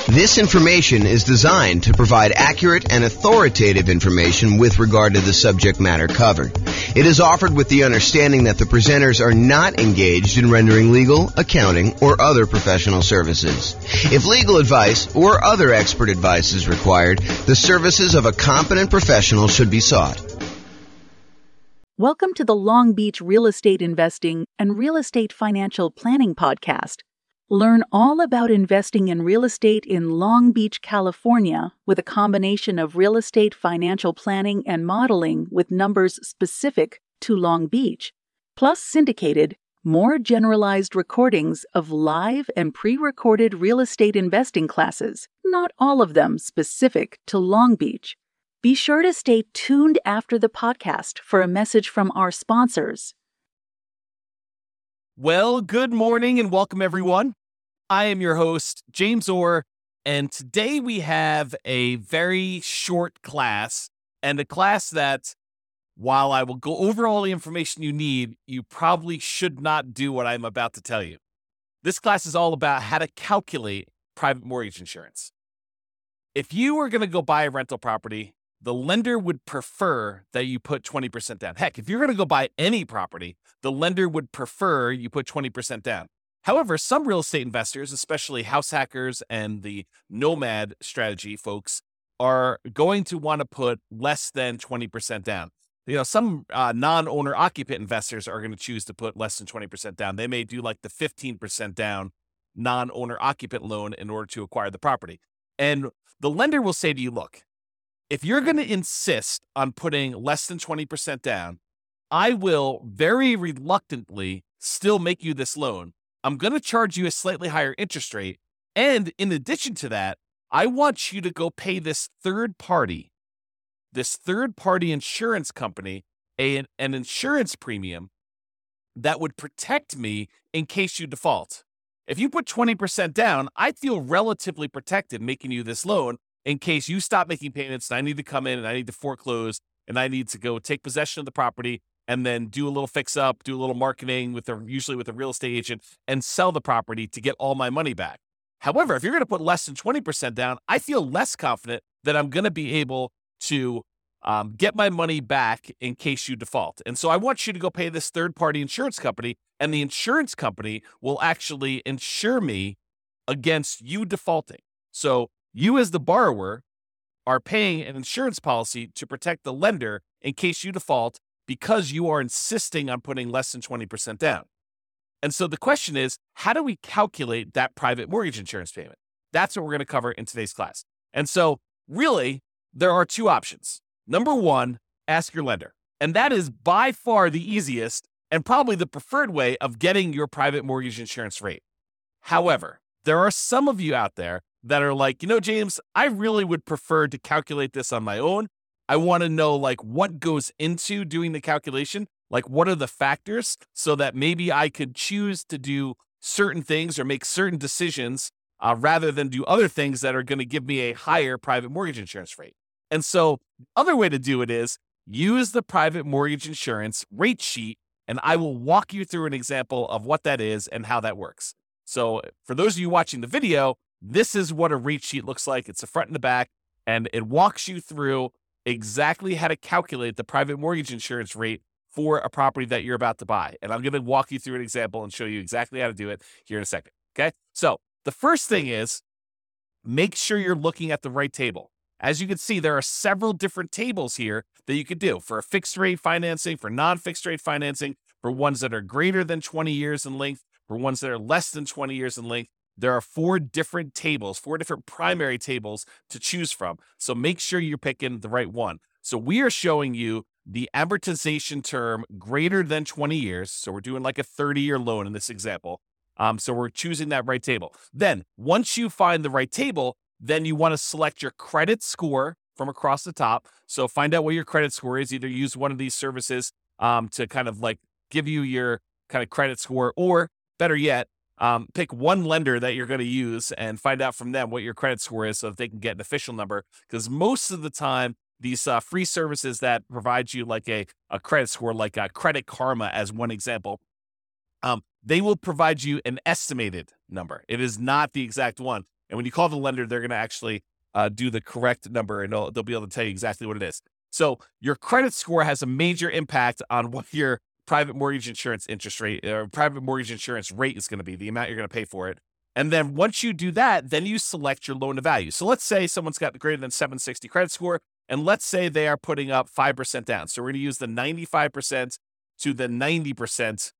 This information is designed to provide accurate and authoritative information with regard to the subject matter covered. It is offered with the understanding that the presenters are not engaged in rendering legal, accounting, or other professional services. If legal advice or other expert advice is required, the services of a competent professional should be sought. Welcome to the Long Beach Real Estate Investing and Real Estate Financial Planning Podcast. Learn all about investing in real estate in Long Beach, California, with a combination of real estate financial planning and modeling with numbers specific to Long Beach, plus syndicated, more generalized recordings of live and pre-recorded real estate investing classes, not all of them specific to Long Beach. Be sure to stay tuned after the podcast for a message from our sponsors. Well, good morning and welcome everyone. I am your host, James Orr, and today we have a very short class, and a class that, while I will go over all the information you need, you probably should not do what I'm about to tell you. This class is all about how to calculate private mortgage insurance. If you are going to go buy a rental property, the lender would prefer that you put 20% down. Heck, if you're going to go buy any property, the lender would prefer you put 20% down. However, some real estate investors, especially house hackers and the nomad strategy folks, are going to want to put less than 20% down. Some non-owner occupant investors are going to choose to put less than 20% down. They may do like the 15% down non-owner occupant loan in order to acquire the property. And the lender will say to you, look, if you're going to insist on putting less than 20% down, I will very reluctantly still make you this loan. I'm going to charge you a slightly higher interest rate. And in addition to that, I want you to go pay this third party insurance company, an insurance premium that would protect me in case you default. If you put 20% down, I feel relatively protected making you this loan in case you stop making payments and I need to come in and I need to foreclose and I need to go take possession of the property and then do a little fix up, do a little marketing usually with a real estate agent, and sell the property to get all my money back. However, if you're going to put less than 20% down, I feel less confident that I'm going to be able to get my money back in case you default. And so I want you to go pay this third-party insurance company, and the insurance company will actually insure me against you defaulting. So you as the borrower are paying an insurance policy to protect the lender in case you default, because you are insisting on putting less than 20% down. And so the question is, how do we calculate that private mortgage insurance payment? That's what we're going to cover in today's class. And so really, there are two options. Number one, ask your lender. And that is by far the easiest and probably the preferred way of getting your private mortgage insurance rate. However, there are some of you out there that are like, James, I really would prefer to calculate this on my own. I want to know what goes into doing the calculation, what are the factors so that maybe I could choose to do certain things or make certain decisions rather than do other things that are going to give me a higher private mortgage insurance rate. And so the other way to do it is use the private mortgage insurance rate sheet, and I will walk you through an example of what that is and how that works. So for those of you watching the video, this is what a rate sheet looks like. It's the front and the back, and it walks you through exactly how to calculate the private mortgage insurance rate for a property that you're about to buy. And I'm going to walk you through an example and show you exactly how to do it here in a second. Okay. So the first thing is make sure you're looking at the right table. As you can see, there are several different tables here that you could do for a fixed rate financing, for non-fixed rate financing, for ones that are greater than 20 years in length, for ones that are less than 20 years in length. There are four different primary tables to choose from. So make sure you're picking the right one. So we are showing you the amortization term greater than 20 years. So we're doing like a 30-year loan in this example. So we're choosing that right table. Then once you find the right table, then you want to select your credit score from across the top. So find out what your credit score is. Either use one of these services to kind of give you your kind of credit score, or better yet, pick one lender that you're going to use and find out from them what your credit score is so that they can get an official number. Because most of the time, these free services that provide you a credit score, like Credit Karma as one example, they will provide you an estimated number. It is not the exact one. And when you call the lender, they're going to actually do the correct number, and they'll be able to tell you exactly what it is. So your credit score has a major impact on what your private mortgage insurance interest rate or private mortgage insurance rate is going to be, the amount you're going to pay for it. And then once you do that, then you select your loan to value. So let's say someone's got greater than 760 credit score, and let's say they are putting up 5% down. So we're going to use the 95% to the 90%,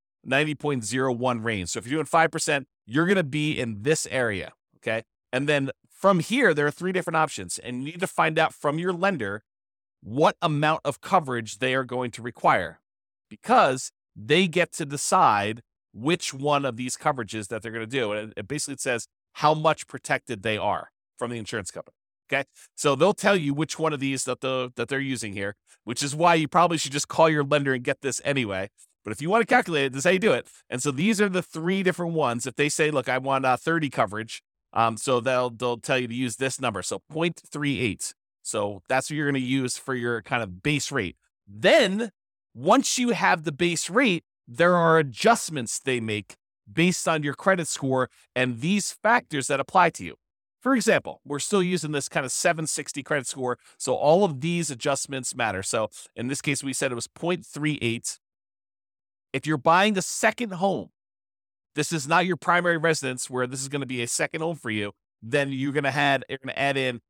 90.01 range. So if you're doing 5%, you're going to be in this area, okay? And then from here, there are 3 different options, and you need to find out from your lender what amount of coverage they are going to require, because they get to decide which one of these coverages that they're going to do. And it basically says how much protected they are from the insurance company. Okay. So they'll tell you which one of these that they're using here, which is why you probably should just call your lender and get this anyway. But if you want to calculate it, this is how you do it. And so these are the 3 different ones. If they say, look, I want 30 coverage. So they'll tell you to use this number. So 0.38. So that's what you're going to use for your kind of base rate. Then once you have the base rate, there are adjustments they make based on your credit score and these factors that apply to you. For example, we're still using this kind of 760 credit score, so all of these adjustments matter. So in this case, we said it was 0.38. If you're buying a second home, this is not your primary residence where this is going to be a second home for you, then you're going to add in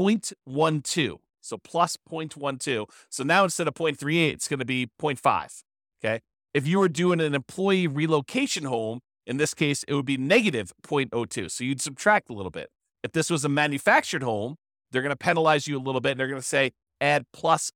0.12. So plus 0.12. So now instead of 0.38, it's going to be 0.5. Okay. If you were doing an employee relocation home, in this case, it would be negative 0.02. So you'd subtract a little bit. If this was a manufactured home, they're going to penalize you a little bit, and they're going to say add plus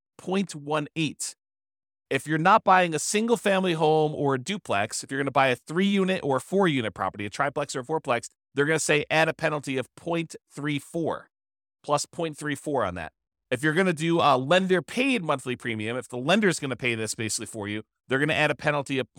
0.18. If you're not buying a single family home or a duplex, if you're going to buy a 3-unit or 4-unit property, a triplex or a fourplex, they're going to say add a penalty of 0.34, plus 0.34 on that. If you're going to do a lender paid monthly premium, if the lender is going to pay this basically for you, they're going to add a penalty of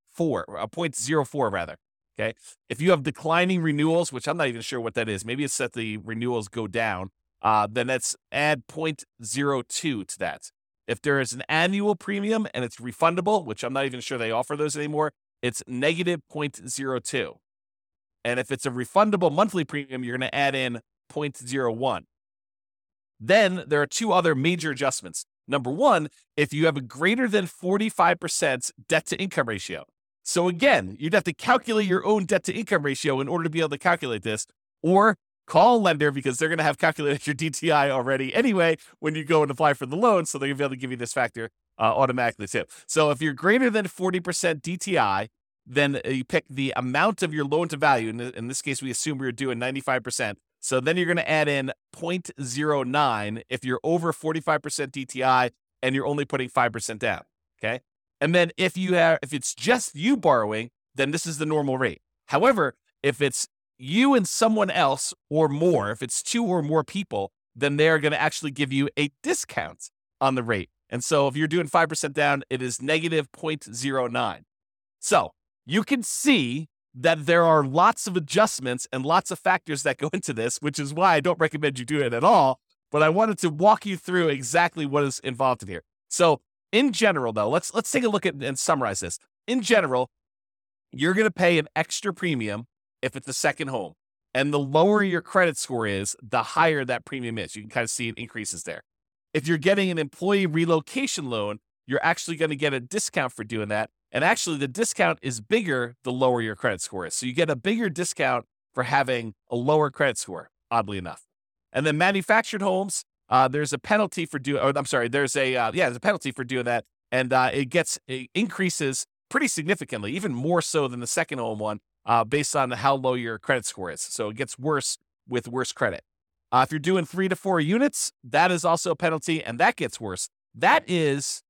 0.04 rather. Okay. If you have declining renewals, which I'm not even sure what that is, maybe it's that the renewals go down, then let's add 0.02 to that. If there is an annual premium and it's refundable, which I'm not even sure they offer those anymore, it's negative 0.02. And if it's a refundable monthly premium, you're going to add in 0.01. Then there are 2 other major adjustments. Number 1, if you have a greater than 45% debt to income ratio. So again, you'd have to calculate your own debt to income ratio in order to be able to calculate this, or call a lender because they're going to have calculated your DTI already anyway when you go and apply for the loan. So they're going to be able to give you this factor automatically too. So if you're greater than 40% DTI, then you pick the amount of your loan to value. In this case, we assume we're doing 95%. So then you're going to add in 0.09 if you're over 45% DTI and you're only putting 5% down. Okay. And then if it's just you borrowing, then this is the normal rate. However, if it's you and someone else or more, if it's 2 or more people, then they're going to actually give you a discount on the rate. And so if you're doing 5% down, it is negative 0.09. So you can see that there are lots of adjustments and lots of factors that go into this, which is why I don't recommend you do it at all. But I wanted to walk you through exactly what is involved in here. So in general, though, let's take a look at and summarize this. In general, you're going to pay an extra premium if it's a second home. And the lower your credit score is, the higher that premium is. You can kind of see it increases there. If you're getting an employee relocation loan, you're actually going to get a discount for doing that. And actually, the discount is bigger the lower your credit score is. So you get a bigger discount for having a lower credit score, oddly enough. And then manufactured homes, there's a penalty for doing, there's a penalty for doing that. And it increases pretty significantly, even more so than the second home one, based on how low your credit score is. So it gets worse with worse credit. If you're doing 3 to 4 units, that is also a penalty, and that gets worse. That is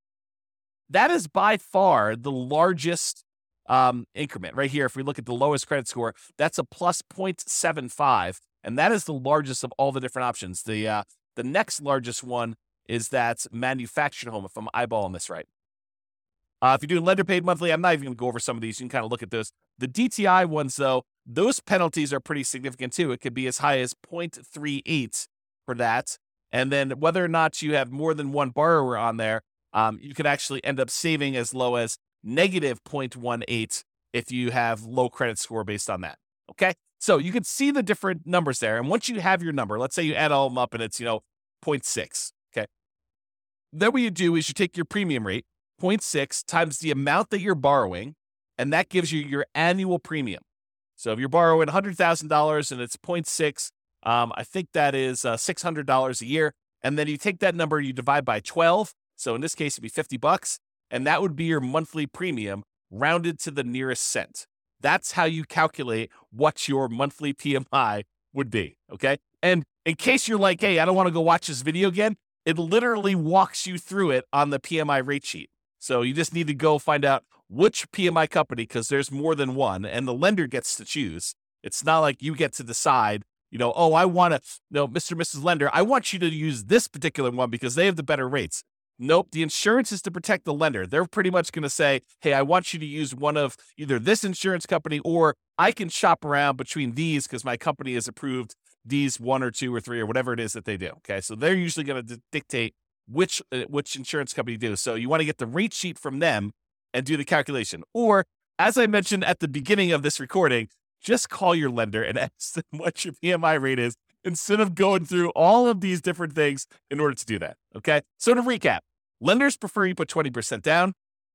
by far the largest increment right here. If we look at the lowest credit score, that's a plus 0.75, and that is the largest of all the different options. The next largest one is that manufactured home, if I'm eyeballing this right. If you're doing lender paid monthly, I'm not even going to go over some of these. You can kind of look at those. The DTI ones, though, those penalties are pretty significant too. It could be as high as 0.38 for that. And then whether or not you have more than one borrower on there, you could actually end up saving as low as negative 0.18 if you have low credit score based on that. Okay. So you can see the different numbers there. And once you have your number, let's say you add all of them up and it's, 0.6. Okay. Then what you do is you take your premium rate, 0.6 times the amount that you're borrowing, and that gives you your annual premium. So if you're borrowing $100,000 and it's 0.6, I think that is $600 a year. And then you take that number, you divide by 12. So in this case, it'd be $50, and that would be your monthly premium rounded to the nearest cent. That's how you calculate what your monthly PMI would be, okay? And in case you're like, hey, I don't want to go watch this video again, it literally walks you through it on the PMI rate sheet. So you just need to go find out which PMI company, because there's more than one, and the lender gets to choose. It's not like you get to decide, I want to, Mr. and Mrs. Lender, I want you to use this particular one because they have the better rates. Nope, the insurance is to protect the lender. They're pretty much going to say, hey, I want you to use one of either this insurance company, or I can shop around between these because my company has approved these 1 or 2 or 3 or whatever it is that they do. Okay, so they're usually going to dictate which insurance company do. So you want to get the rate sheet from them and do the calculation. Or, as I mentioned at the beginning of this recording, just call your lender and ask them what your PMI rate is instead of going through all of these different things in order to do that. Okay, so to recap, lenders prefer you put 20% down.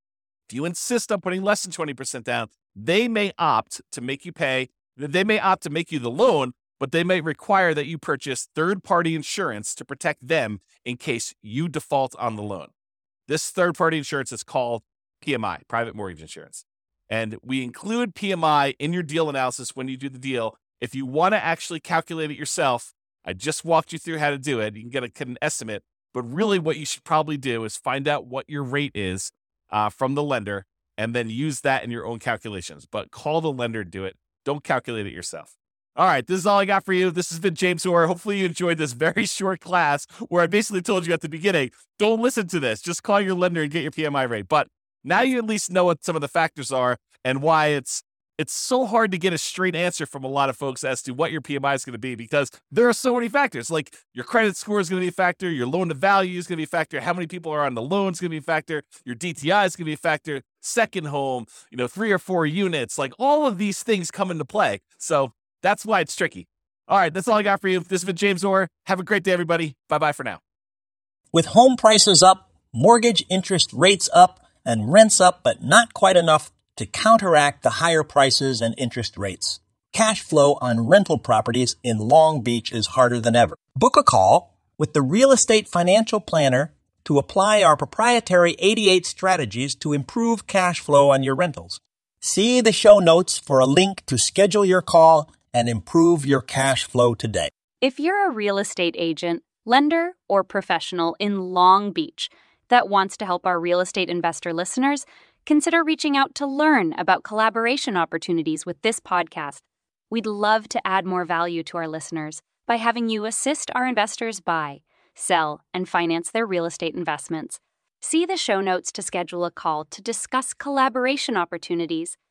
If you insist on putting less than 20% down, they may opt to make you pay. They may opt to make you the loan, but they may require that you purchase third-party insurance to protect them in case you default on the loan. This third-party insurance is called PMI, private mortgage insurance. And we include PMI in your deal analysis when you do the deal. If you want to actually calculate it yourself, I just walked you through how to do it. You can get an estimate. But really what you should probably do is find out what your rate is from the lender and then use that in your own calculations. But call the lender and do it. Don't calculate it yourself. All right, this is all I got for you. This has been James Orr. Hopefully you enjoyed this very short class where I basically told you at the beginning, don't listen to this. Just call your lender and get your PMI rate. But now you at least know what some of the factors are and why it's so hard to get a straight answer from a lot of folks as to what your PMI is going to be, because there are so many factors. Like your credit score is going to be a factor, your loan to value is going to be a factor, how many people are on the loan is going to be a factor, your DTI is going to be a factor, second home, 3 or 4 units, like all of these things come into play. So that's why it's tricky. All right, that's all I got for you. This has been James Orr. Have a great day, everybody. Bye-bye for now. With home prices up, mortgage interest rates up, and rents up, but not quite enough to counteract the higher prices and interest rates. Cash flow on rental properties in Long Beach is harder than ever. Book a call with the Real Estate Financial Planner to apply our proprietary 88 strategies to improve cash flow on your rentals. See the show notes for a link to schedule your call and improve your cash flow today. If you're a real estate agent, lender, or professional in Long Beach that wants to help our real estate investor listeners, consider reaching out to learn about collaboration opportunities with this podcast. We'd love to add more value to our listeners by having you assist our investors buy, sell, and finance their real estate investments. See the show notes to schedule a call to discuss collaboration opportunities